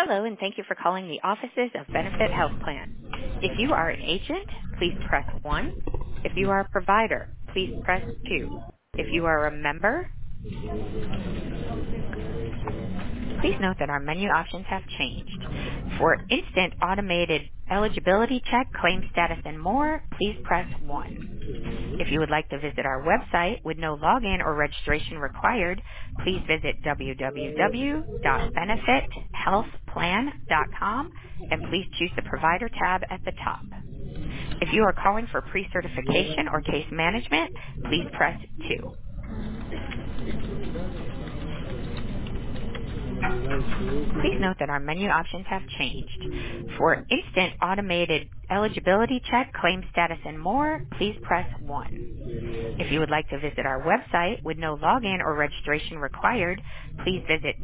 Hello, and thank you for calling the offices of Benefit Health Plan. If you are an agent, please press 1. If you are a provider, please press 2. If you are a member, please note that our menu options have changed. For instant automated eligibility check, claim status, and more, please press 1. If you would like to visit our website with no login or registration required, please visit www.benefithealthplan.com and please choose the provider tab at the top. If you are calling for pre-certification or case management, please press 2. Please note that our menu options have changed. For instant automated eligibility check, claim status, and more, please press 1. If you would like to visit our website with no login or registration required, please visit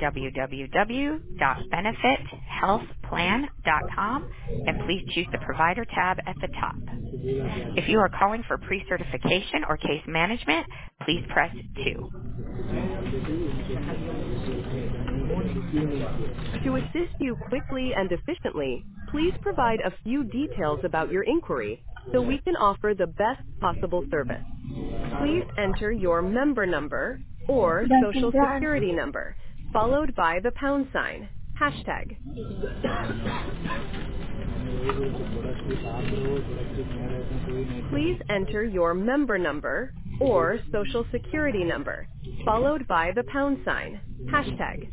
www.benefithealthplan.com and please choose the provider tab at the top. If you are calling for pre-certification or case management, please press 2. To assist you quickly and efficiently, please provide a few details about your inquiry so we can offer the best possible service. Please enter your member number or social security number, followed by the pound sign, hashtag. Please enter your member number or social security number, followed by the pound sign, hashtag.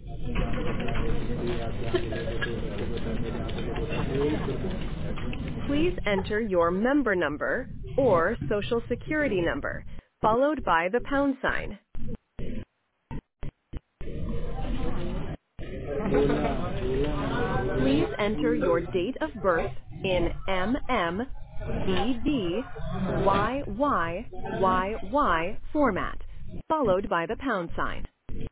Please enter your member number or social security number, followed by the pound sign. Please enter your date of birth in MMEDYYYY format, followed by the pound sign.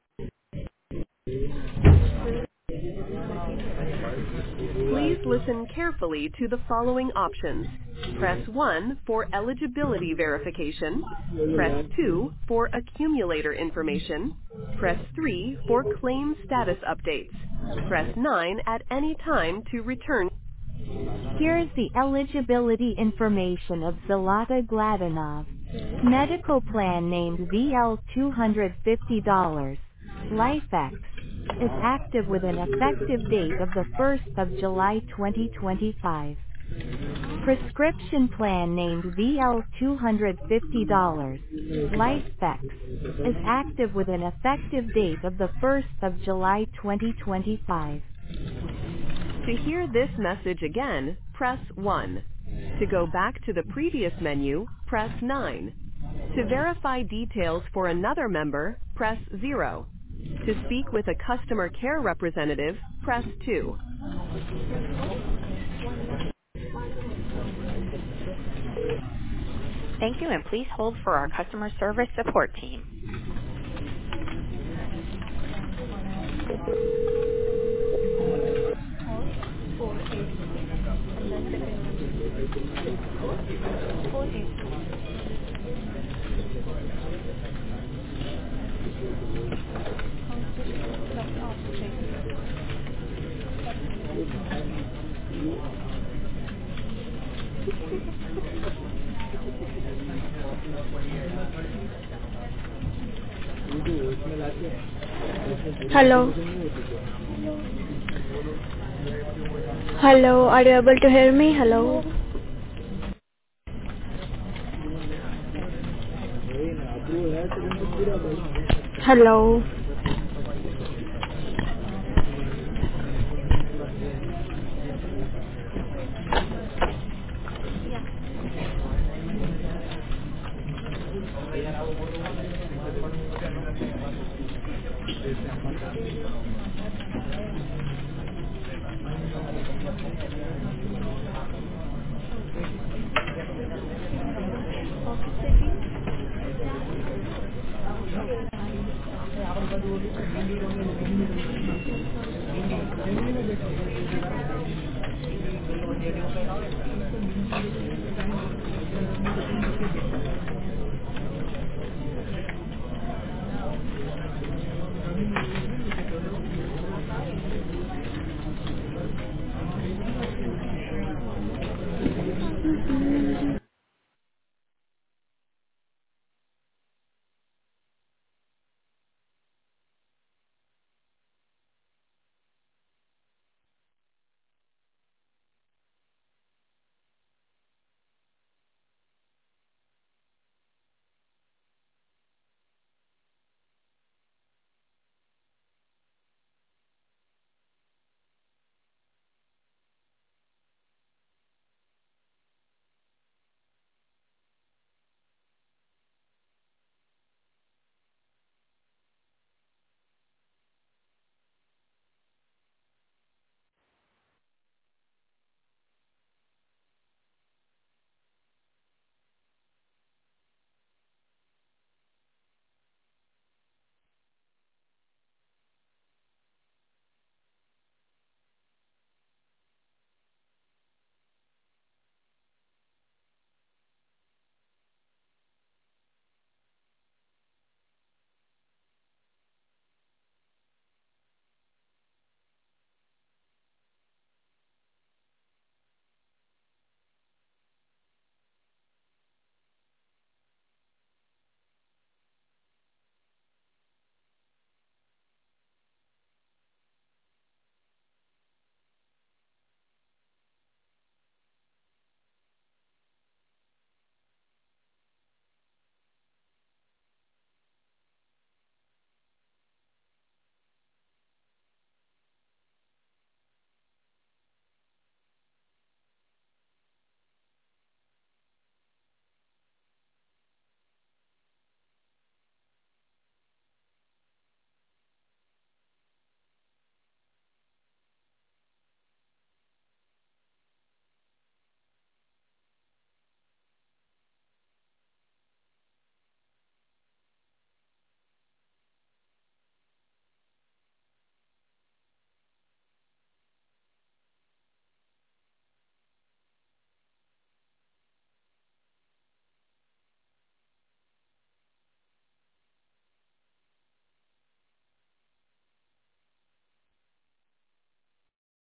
Please listen carefully to the following options. Press 1 for eligibility verification. Press 2 for accumulator information. Press 3 for claim status updates. Press 9 at any time to return. Here is the eligibility information of Zlata Gladanov. Medical plan named VL $250. LifeX is active with an effective date of the 1st of July 2025. Prescription plan named VL $250. LifeX is active with an effective date of the 1st of July 2025. To hear this message again, press 1. To go back to the previous menu, press 9. To verify details for another member, press 0. To speak with a customer care representative, press 2. Thank you, and please hold for our customer service support team. Hello. Hello. Are you able to hear me? Hello. Hello.